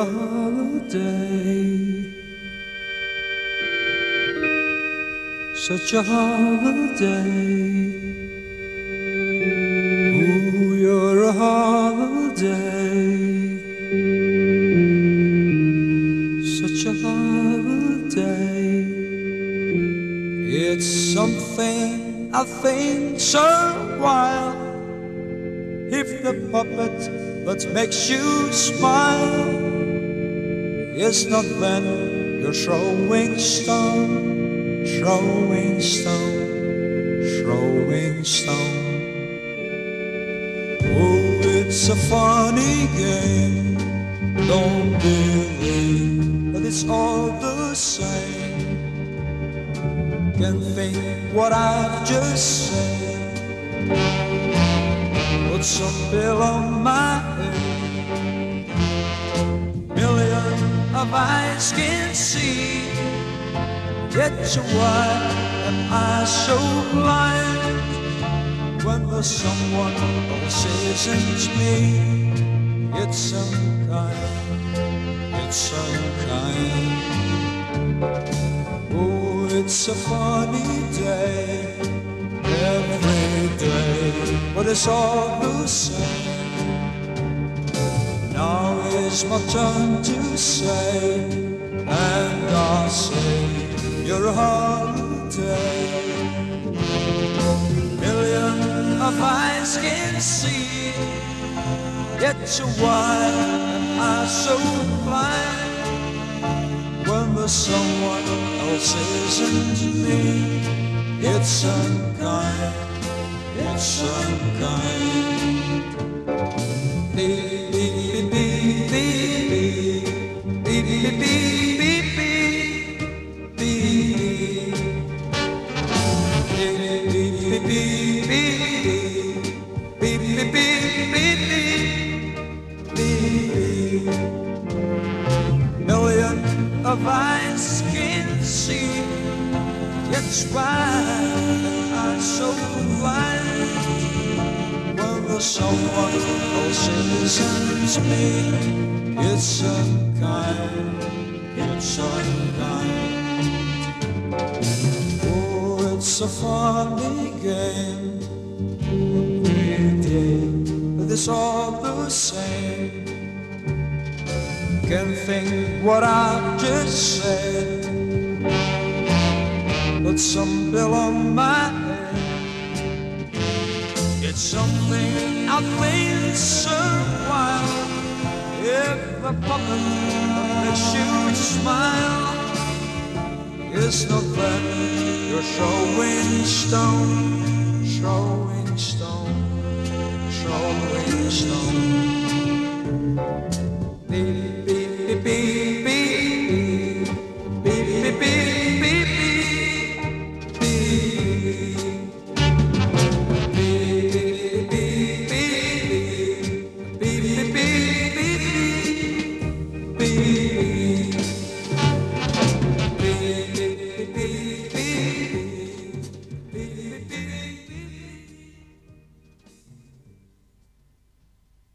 holiday, such a holiday. Ooh, you're a holiday, such a holiday. It's something I think's worthwhile. If the puppet that makes you smile is not then your throwing stone, throwing stone, throwing stone. Oh, it's a funny game, don't believe that it's all the same. Can't think what I've just said. Put some bill on my head. Million of eyes can see. Yet why am I so blind when there's someone else isn't me? It's unkind, it's unkind. Oh, it's a funny day, every day, but it's all the same. Now is my turn to say, and I'll say, you're a holiday. Million of eyes can see, yet why am I so blind when there's someone else isn't me? It's unkind, it's unkind. Beep, beep, beep, beep, beep, beep, beep, beep, beep, beep. Beep, beep, beep, beep, beep, beep, beep, beep, beep. Million of eyes can see, yet why am I so blind when there's someone else isn't me? It's unkind, it's unkind. Oh, it's a funny game, every day, but it's all the same. Can't think what I've just said. Put some bill on my head. It's something I think's so wild. If the puppet that makes you smile is not then you're throwing stone, throwing stone, throwing stone.